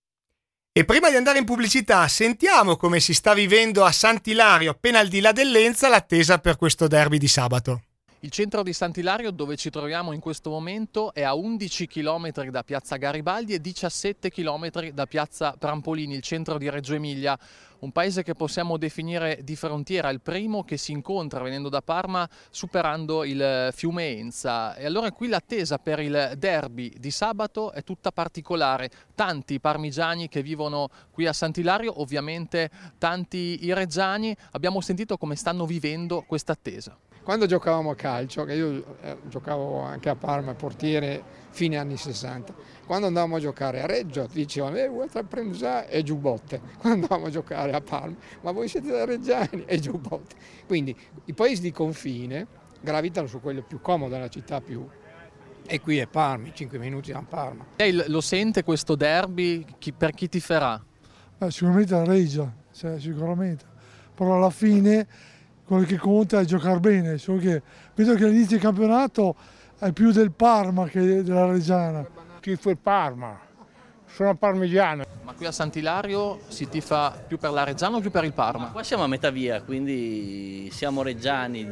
E prima di andare in pubblicità sentiamo come si sta vivendo a Sant'Ilario, appena al di là dell'Enza, l'attesa per questo derby di sabato. Il centro di Sant'Ilario, dove ci troviamo in questo momento, è a 11 km da piazza Garibaldi e 17 km da piazza Trampolini, il centro di Reggio Emilia. un paese che possiamo definire di frontiera, il primo che si incontra venendo da Parma superando il fiume Enza. E allora qui l'attesa per il derby di sabato è tutta particolare. Tanti parmigiani che vivono qui a Sant'Ilario, ovviamente tanti i reggiani. Abbiamo sentito come stanno vivendo questa attesa. Quando giocavamo a calcio, che io giocavo anche a Parma, portiere, fine anni 60, quando andavamo a giocare a Reggio dicevano vuoi prendere e giù botte. Quando andavamo a giocare a Parma, ma voi siete da reggiani e giù botte. Quindi i paesi di confine gravitano su quello più comodo, la città più... E qui è Parma, 5 minuti da Parma. Lei lo sente questo derby? Per chi tiferà? Sicuramente la Reggio, sicuramente. Però alla fine quello che conta è giocare bene, solo che vedo che all'inizio del campionato è più del Parma che della Reggiana. Tifo il Parma, sono parmigiano. Ma qui a Sant'Ilario si tifa più per la Reggiana o più per il Parma? Qua siamo a metà via, quindi siamo reggiani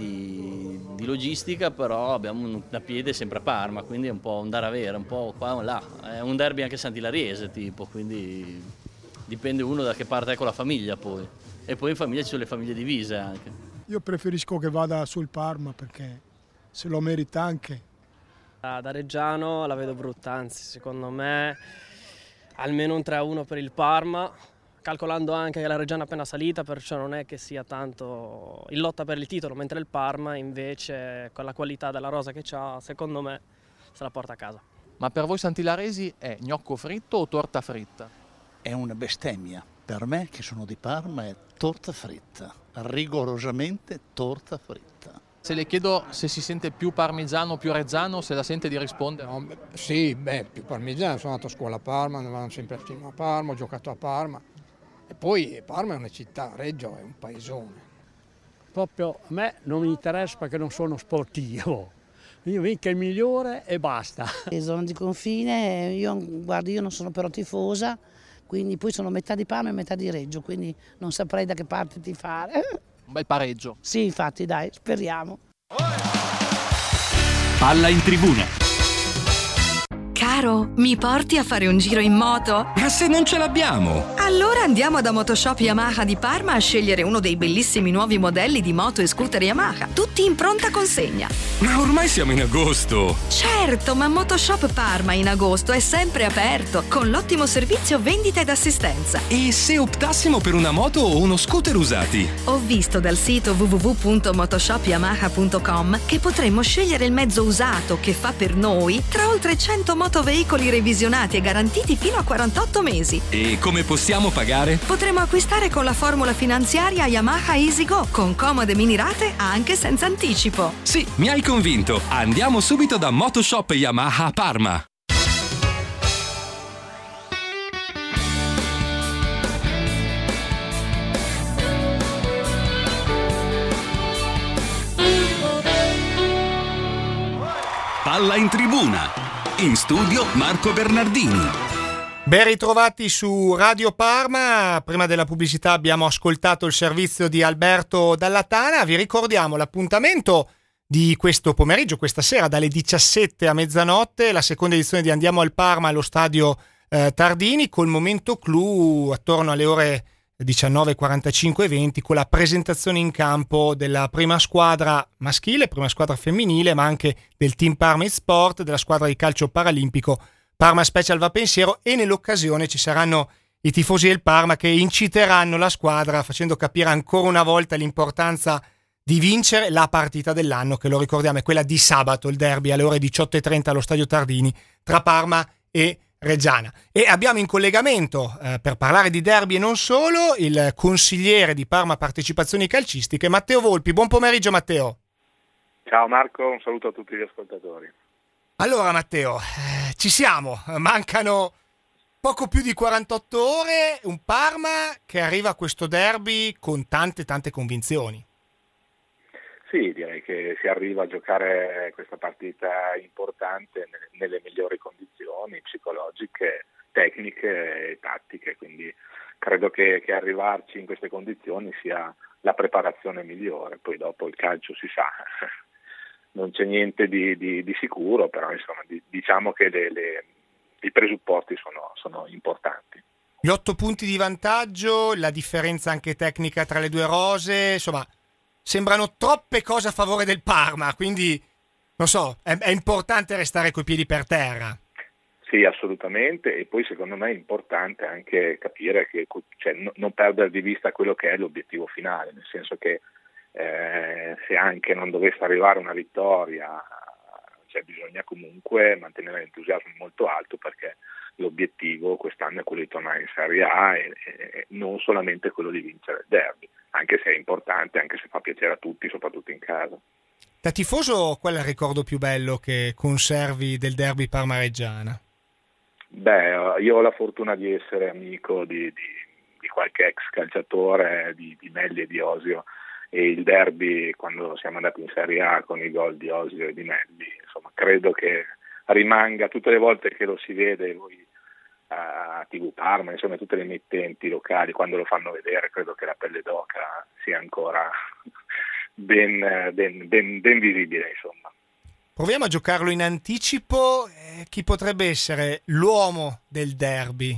di logistica, però abbiamo da piede sempre a Parma, quindi è un po' andare a avere, un po' qua o là. È un derby anche sant'ilariese tipo, quindi dipende uno da che parte è con la famiglia poi. E poi in famiglia ci sono le famiglie divise anche. Io preferisco che vada sul Parma perché se lo merita anche. Da reggiano la vedo brutta, anzi secondo me almeno un 3-1 per il Parma, calcolando anche che la Reggiana è appena salita, perciò non è che sia tanto in lotta per il titolo, mentre il Parma invece con la qualità della rosa che ha, secondo me se la porta a casa. Ma per voi santilaresi è gnocco fritto o torta fritta? È una bestemmia. Per me, che sono di Parma, è torta fritta, rigorosamente torta fritta. Se le chiedo se si sente più parmigiano o più reggiano, se la sente di rispondere? No, sì, più parmigiano, sono andato a scuola a Parma, andavamo sempre al cinema a Parma, ho giocato a Parma. E poi Parma è una città, Reggio è un paesone. Proprio a me non mi interessa perché non sono sportivo. Io vinco il migliore e basta. Zona di confine, io non sono però tifosa, quindi poi sono metà di Parma e metà di Reggio, quindi non saprei da che parte tifare. Un bel pareggio. Sì, infatti, dai, speriamo. Palla in tribuna. Caro, mi porti a fare un giro in moto? Ma se non ce l'abbiamo? Allora andiamo da Motoshop Yamaha di Parma a scegliere uno dei bellissimi nuovi modelli di moto e scooter Yamaha, tutti in pronta consegna. Ma ormai siamo in agosto! Certo, ma Motoshop Parma in agosto è sempre aperto, con l'ottimo servizio vendita ed assistenza. E se optassimo per una moto o uno scooter usati? Ho visto dal sito www.motoshopyamaha.com che potremmo scegliere il mezzo usato che fa per noi tra oltre 100 motoveicoli revisionati e garantiti fino a 48 mesi. E come possiamo pagare? Potremo acquistare con la formula finanziaria Yamaha Easy Go, con comode mini rate anche senza anticipo. Sì, mi hai convinto. Andiamo subito da Motoshop Yamaha a Parma. Palla in tribuna. In studio Marco Bernardini. Ben ritrovati su Radio Parma. Prima della pubblicità abbiamo ascoltato il servizio di Alberto Dallatana. Vi ricordiamo l'appuntamento di questo pomeriggio, questa sera, dalle 17 a mezzanotte, la seconda edizione di Andiamo al Parma allo stadio Tardini, col momento clou attorno alle ore 19:45 e 20, con la presentazione in campo della prima squadra maschile, prima squadra femminile, ma anche del team Parma Sport, della squadra di calcio paralimpico Parma Special Va Pensiero, e nell'occasione ci saranno i tifosi del Parma che inciteranno la squadra facendo capire ancora una volta l'importanza di vincere la partita dell'anno, che lo ricordiamo è quella di sabato, il derby alle ore 18:30 allo stadio Tardini tra Parma e Reggiana. E abbiamo in collegamento per parlare di derby e non solo il consigliere di Parma Partecipazioni Calcistiche Matteo Volpi. Buon pomeriggio Matteo. Ciao Marco, un saluto a tutti gli ascoltatori. Allora Matteo, ci siamo, mancano poco più di 48 ore, un Parma che arriva a questo derby con tante convinzioni. Sì, direi che si arriva a giocare questa partita importante nelle migliori condizioni psicologiche, tecniche e tattiche, quindi credo che arrivarci in queste condizioni sia la preparazione migliore. Poi dopo il calcio si sa, non c'è niente di sicuro, però insomma diciamo che i presupposti sono importanti. Gli 8 punti di vantaggio, la differenza anche tecnica tra le due rose, insomma, sembrano troppe cose a favore del Parma, quindi, non so, è importante restare coi piedi per terra. Sì, assolutamente, e poi secondo me è importante anche capire che, cioè, non perdere di vista quello che è l'obiettivo finale, nel senso che se anche non dovesse arrivare una vittoria, cioè, bisogna comunque mantenere l'entusiasmo molto alto, perché l'obiettivo quest'anno è quello di tornare in Serie A e non solamente quello di vincere il derby, anche se è importante, anche se fa piacere a tutti, soprattutto in casa. Da tifoso, qual è il ricordo più bello che conservi del derby parmareggiana? Beh, io ho la fortuna di essere amico di qualche ex calciatore, di Melli e di Osio, e il derby, quando siamo andati in Serie A con i gol di Osio e di Melli, insomma, credo che rimanga tutte le volte che lo si vede lui a TV Parma, insomma tutte le emittenti locali, quando lo fanno vedere, credo che la pelle d'oca sia ancora ben visibile, insomma. Proviamo a giocarlo in anticipo. Chi potrebbe essere l'uomo del derby?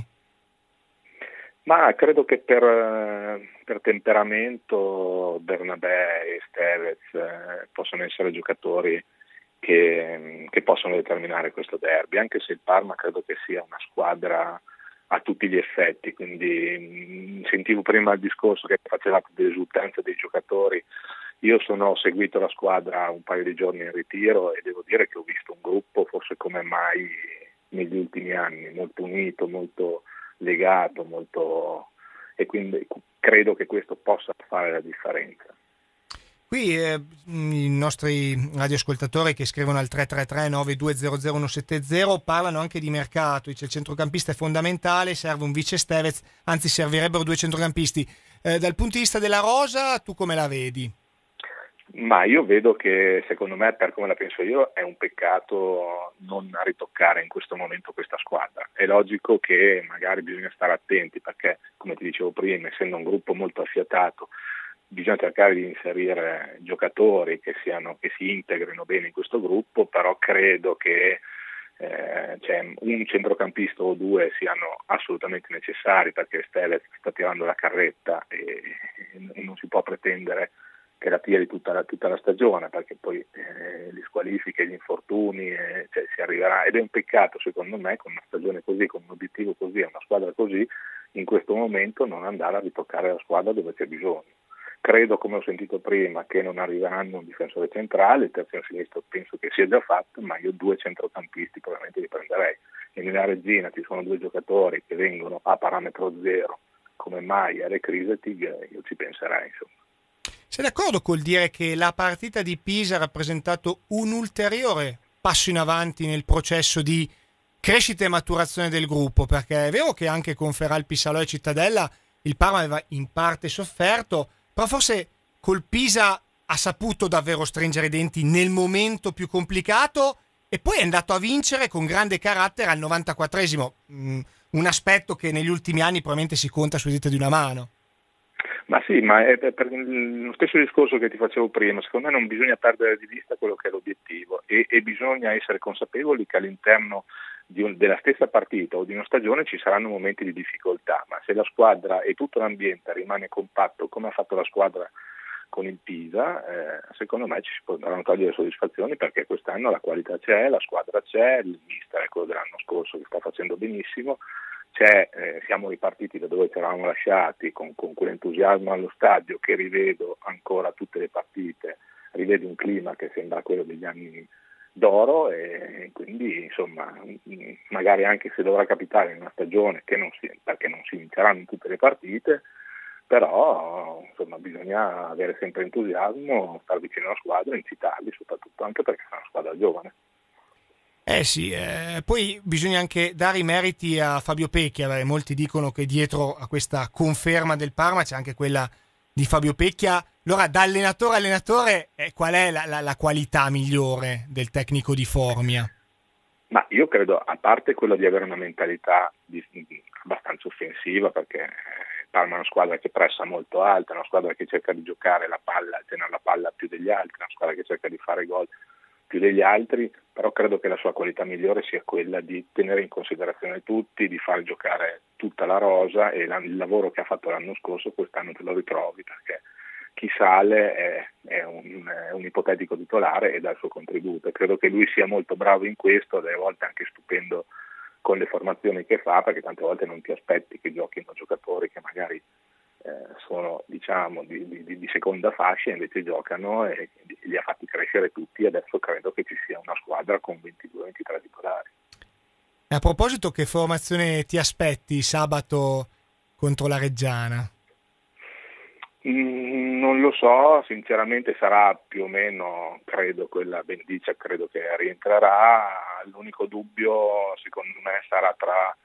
Ma credo che per temperamento Bernabé e Stevez possono essere giocatori che possono determinare questo derby, anche se il Parma credo che sia una squadra a tutti gli effetti, quindi sentivo prima il discorso che facevate dell'esultanza dei giocatori. Io ho seguito la squadra un paio di giorni in ritiro e devo dire che ho visto un gruppo forse come mai negli ultimi anni, molto unito, molto legato, e quindi credo che questo possa fare la differenza. Qui i nostri radioascoltatori che scrivono al 333-9200-170 parlano anche di mercato. Dice: il centrocampista è fondamentale, serve un vice Stevez, anzi servirebbero 2 centrocampisti. Dal punto di vista della rosa, tu come la vedi? Ma io vedo che, secondo me, per come la penso io, è un peccato non ritoccare in questo momento questa squadra. È logico che magari bisogna stare attenti, perché, come ti dicevo prima, essendo un gruppo molto affiatato, bisogna cercare di inserire giocatori che si integrino bene in questo gruppo, però credo che un centrocampista o 2 siano assolutamente necessari, perché Stevez sta tirando la carretta e non si può pretendere che la tiri tutta la stagione, perché poi le squalifiche, gli infortuni, si arriverà, ed è un peccato secondo me, con una stagione così, con un obiettivo così, una squadra così, in questo momento non andare a ritoccare la squadra dove c'è bisogno. Credo, come ho sentito prima, che non arriveranno un difensore centrale, il terzino sinistro penso che sia già fatto, ma io 2 centrocampisti probabilmente li prenderei. E nella Regina ci sono 2 giocatori che vengono a parametro zero, come Maia e Krisetig, io ci penserei, insomma. Sei d'accordo col dire che la partita di Pisa ha rappresentato un ulteriore passo in avanti nel processo di crescita e maturazione del gruppo? Perché è vero che anche con Feralpi, Salò e Cittadella il Parma aveva in parte sofferto, però forse col Pisa ha saputo davvero stringere i denti nel momento più complicato e poi è andato a vincere con grande carattere al 94esimo, un aspetto che negli ultimi anni probabilmente si conta sulle dita di una mano. Ma sì, ma è per lo stesso discorso che ti facevo prima. Secondo me non bisogna perdere di vista quello che è l'obiettivo e bisogna essere consapevoli che all'interno della stessa partita o di una stagione ci saranno momenti di difficoltà, ma se la squadra e tutto l'ambiente rimane compatto come ha fatto la squadra con il Pisa, secondo me ci si potranno togliere soddisfazioni, perché quest'anno la qualità c'è, la squadra c'è, il mister è quello dell'anno scorso che sta facendo benissimo, siamo ripartiti da dove ci eravamo lasciati con quell'entusiasmo allo stadio che rivedo ancora tutte le partite, rivedo un clima che sembra quello degli anni d'oro e quindi insomma magari anche se dovrà capitare in una stagione perché non si vinceranno in tutte le partite, però insomma bisogna avere sempre entusiasmo, stare vicino alla squadra e incitarli, soprattutto anche perché è una squadra giovane. Poi bisogna anche dare i meriti a Fabio Pecchia. Molti dicono che dietro a questa conferma del Parma c'è anche quella di Fabio Pecchia. Allora, da allenatore a allenatore, qual è la qualità migliore del tecnico di Formia? Ma io credo, a parte quello di avere una mentalità abbastanza offensiva, perché il Parma è una squadra che pressa molto alta, è una squadra che cerca di giocare la palla, tenere la palla più degli altri, è una squadra che cerca di fare gol più degli altri, però credo che la sua qualità migliore sia quella di tenere in considerazione tutti, di far giocare tutta la rosa, e il lavoro che ha fatto l'anno scorso quest'anno te lo ritrovi, perché chi sale è un ipotetico titolare e dà il suo contributo. Credo che lui sia molto bravo in questo, delle volte anche stupendo con le formazioni che fa, perché tante volte non ti aspetti che giochino giocatori che magari sono diciamo di seconda fascia, invece giocano e li ha fatti crescere tutti, e adesso credo che ci sia una squadra con 22-23 titolari. A proposito, che formazione ti aspetti sabato contro la Reggiana? Non lo so, sinceramente sarà più o meno, credo, quella Bendicia, credo che rientrerà. L'unico dubbio secondo me sarà tra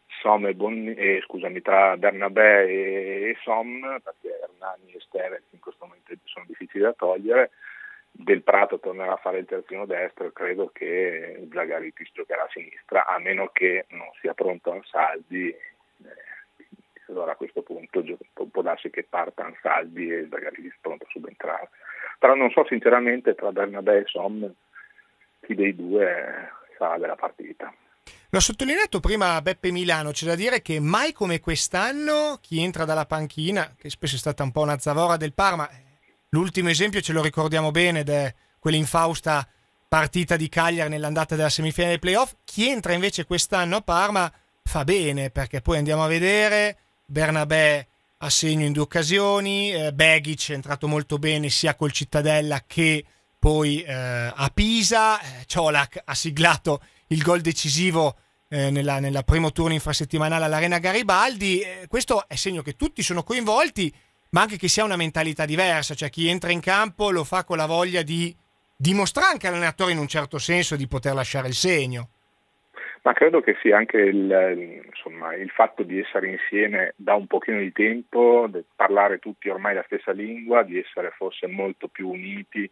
tra Bernabé e Som, perché Hernani e Stevez in questo momento sono difficili da togliere. Del Prato tornerà a fare il terzino destro e credo che Zagaritis giocherà a sinistra, a meno che non sia pronto Ansaldi. Allora a questo punto può darsi che parta Ansaldi e Zagaritis pronto a subentrare. Però non so sinceramente tra Bernabé e Som chi dei due sarà della partita. L'ho sottolineato prima Beppe Milano, c'è da dire che mai come quest'anno chi entra dalla panchina, che spesso è stata un po' una zavorra del Parma, l'ultimo esempio ce lo ricordiamo bene ed è quell'infausta partita di Cagliari nell'andata della semifinale dei playoff. Chi entra invece quest'anno a Parma fa bene, perché poi andiamo a vedere Bernabé a segno in 2 occasioni, Begic è entrato molto bene sia col Cittadella che poi a Pisa, Ciolak ha siglato il gol decisivo nella primo turno infrasettimanale all'Arena Garibaldi. Questo è segno che tutti sono coinvolti, ma anche che si ha una mentalità diversa, cioè chi entra in campo lo fa con la voglia di dimostrare anche all'allenatore in un certo senso di poter lasciare il segno. Ma credo che sia anche il fatto di essere insieme da un pochino di tempo, di parlare tutti ormai la stessa lingua, di essere forse molto più uniti,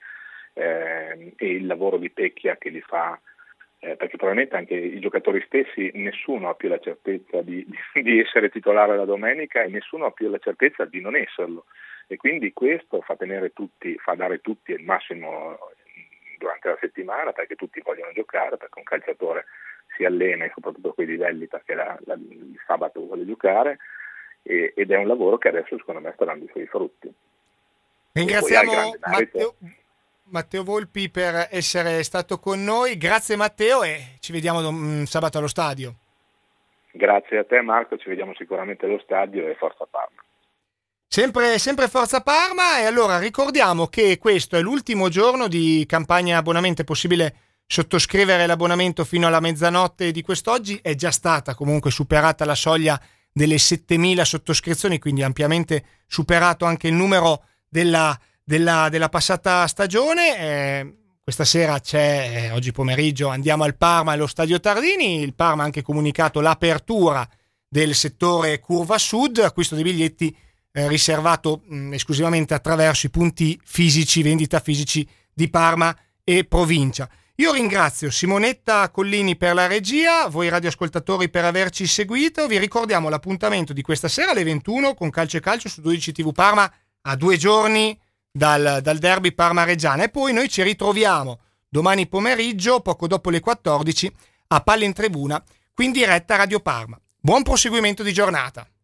e il lavoro di Pecchia che li fa, perché probabilmente anche i giocatori stessi, nessuno ha più la certezza di essere titolare la domenica e nessuno ha più la certezza di non esserlo, e quindi questo fa dare tutti il massimo durante la settimana, perché tutti vogliono giocare, perché un calciatore si allena e soprattutto a quei livelli perché il sabato vuole giocare, ed è un lavoro che adesso secondo me sta dando i suoi frutti. Ringraziamo Matteo Volpi per essere stato con noi. Grazie Matteo, e ci vediamo sabato allo stadio. Grazie a te Marco, ci vediamo sicuramente allo stadio, e forza Parma. Sempre Forza Parma. E allora ricordiamo che questo è l'ultimo giorno di campagna abbonamento, è possibile sottoscrivere l'abbonamento fino alla mezzanotte di quest'oggi. È già stata comunque superata la soglia delle 7.000 sottoscrizioni, quindi ampiamente superato anche il numero della passata stagione. Questa sera c'è, oggi pomeriggio andiamo al Parma, allo Stadio Tardini. Il Parma ha anche comunicato l'apertura del settore Curva Sud, acquisto dei biglietti riservato esclusivamente attraverso i punti fisici, vendita fisici di Parma e provincia. Io ringrazio Simonetta Collini per la regia, voi radioascoltatori per averci seguito. Vi ricordiamo l'appuntamento di questa sera alle 21 con Calcio e Calcio su 12 TV Parma, a 2 giorni dal derby Parma-Reggiana, e poi noi ci ritroviamo domani pomeriggio poco dopo le 14 a Palla in Tribuna, qui in diretta a Radio Parma. Buon proseguimento di giornata.